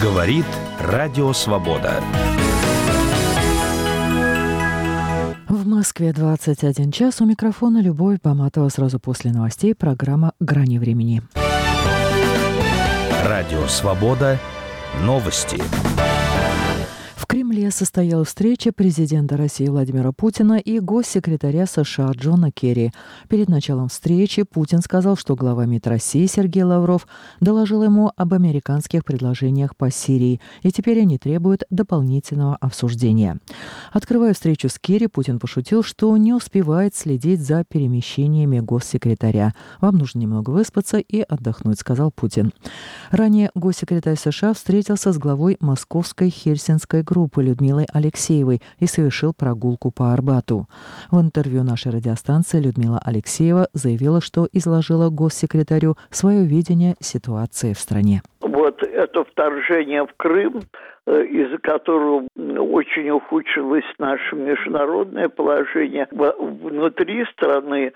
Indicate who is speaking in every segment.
Speaker 1: Говорит Радио Свобода.
Speaker 2: В Москве 21 час. У микрофона Любовь Баматова. Сразу после новостей программа «Грани времени».
Speaker 1: Радио Свобода. Новости.
Speaker 2: В Кремле состоялась встреча президента России Владимира Путина и госсекретаря США Джона Керри. Перед началом встречи Путин сказал, что глава МИД России Сергей Лавров доложил ему об американских предложениях по Сирии, и теперь они требуют дополнительного обсуждения. Открывая встречу с Керри, Путин пошутил, что не успевает следить за перемещениями госсекретаря. «Вам нужно немного выспаться и отдохнуть», — сказал Путин. Ранее госсекретарь США встретился с главой московской Хельсинской группы Людмилой Алексеевой и совершил прогулку по Арбату. В интервью нашей радиостанции Людмила Алексеева заявила, что изложила госсекретарю свое видение ситуации в стране.
Speaker 3: Вот это вторжение в Крым, из-за которого очень ухудшилось наше международное положение внутри страны,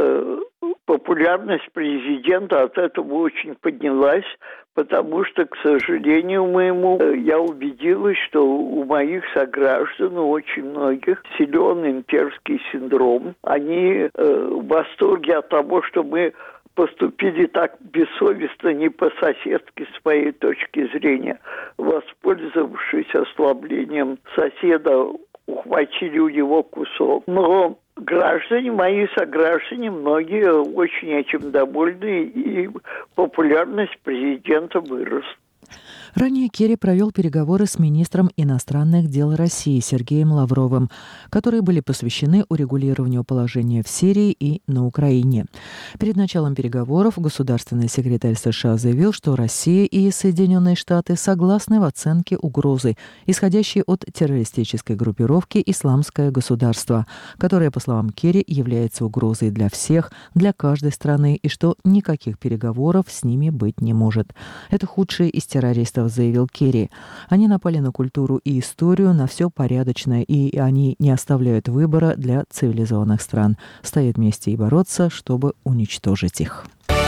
Speaker 3: популярность президента от этого очень поднялась, потому что, к сожалению моему, я убедилась, что у моих сограждан, у очень многих, силен имперский синдром. Они в восторге от того, что мы поступили так бессовестно, не по-соседски с моей точки зрения, воспользовавшись ослаблением соседа, ухватили у него кусок. Но граждане, мои сограждане, многие очень этим довольны, и популярность президента выросла.
Speaker 2: Ранее Керри провел переговоры с министром иностранных дел России Сергеем Лавровым, которые были посвящены урегулированию положения в Сирии и на Украине. Перед началом переговоров государственный секретарь США заявил, что Россия и Соединенные Штаты согласны в оценке угрозы, исходящей от террористической группировки «Исламское государство», которая, по словам Керри, является угрозой для всех, для каждой страны, и что никаких переговоров с ними быть не может. Это худшие из террористов, заявил Керри. Они напали на культуру и историю, на все порядочное, и они не оставляют выбора для цивилизованных стран. Стоят вместе и бороться, чтобы уничтожить их.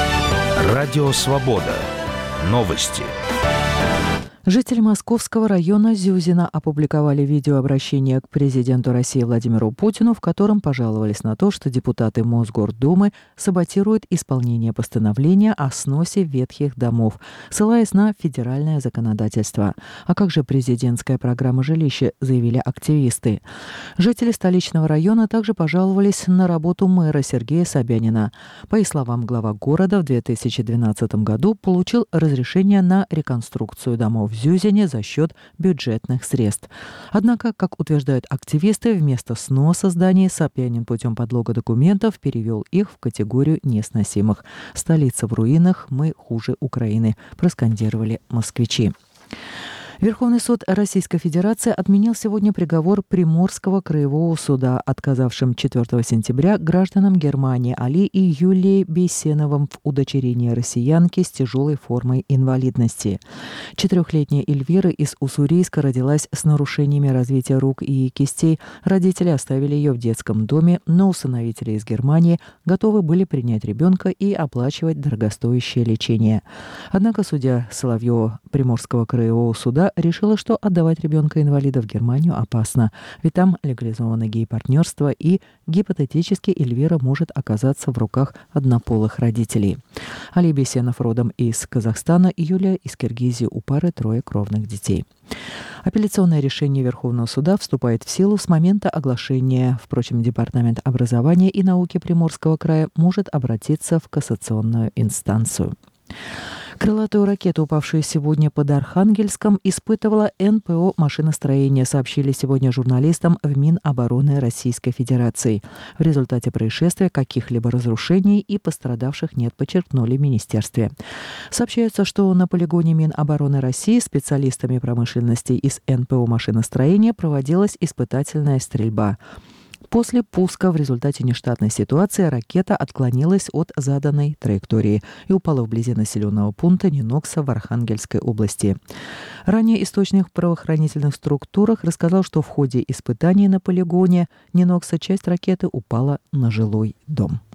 Speaker 1: Радио Свобода. Новости.
Speaker 2: Жители Московского района Зюзина опубликовали видеообращение к президенту России Владимиру Путину, в котором пожаловались на то, что депутаты Мосгордумы саботируют исполнение постановления о сносе ветхих домов, ссылаясь на федеральное законодательство. А как же президентская программа жилища, заявили активисты. Жители столичного района также пожаловались на работу мэра Сергея Собянина. По их словам, глава города в 2012 году получил разрешение на реконструкцию домов в Зюзине за счет бюджетных средств. Однако, как утверждают активисты, вместо сноса зданий Собянин путем подлога документов перевел их в категорию несносимых. «Столица в руинах, мы хуже Украины», проскандировали москвичи. Верховный суд Российской Федерации отменил сегодня приговор Приморского краевого суда, отказавшим 4 сентября гражданам Германии Али и Юлии Бейсеновым в удочерении россиянки с тяжелой формой инвалидности. 4-летняя Эльвира из Уссурийска родилась с нарушениями развития рук и кистей. Родители оставили ее в детском доме, но усыновители из Германии готовы были принять ребенка и оплачивать дорогостоящее лечение. Однако судья Соловьева Приморского краевого суда решила, что отдавать ребенка-инвалида в Германию опасно, ведь там легализовано гей-партнерство, и гипотетически Эльвира может оказаться в руках однополых родителей. Али Бейсенов родом из Казахстана, Юлия из Киргизии, у пары 3 кровных детей. Апелляционное решение Верховного суда вступает в силу с момента оглашения. Впрочем, Департамент образования и науки Приморского края может обратиться в кассационную инстанцию. Крылатую ракету, упавшую сегодня под Архангельском, испытывала НПО машиностроения, сообщили сегодня журналистам в Минобороны Российской Федерации. В результате происшествия каких-либо разрушений и пострадавших нет, подчеркнули в министерстве. Сообщается, что на полигоне Минобороны России специалистами промышленности из НПО машиностроения проводилась испытательная стрельба. После пуска в результате нештатной ситуации ракета отклонилась от заданной траектории и упала вблизи населенного пункта Нинокса в Архангельской области. Ранее источник в правоохранительных структурах рассказал, что в ходе испытаний на полигоне Нинокса часть ракеты упала на жилой дом.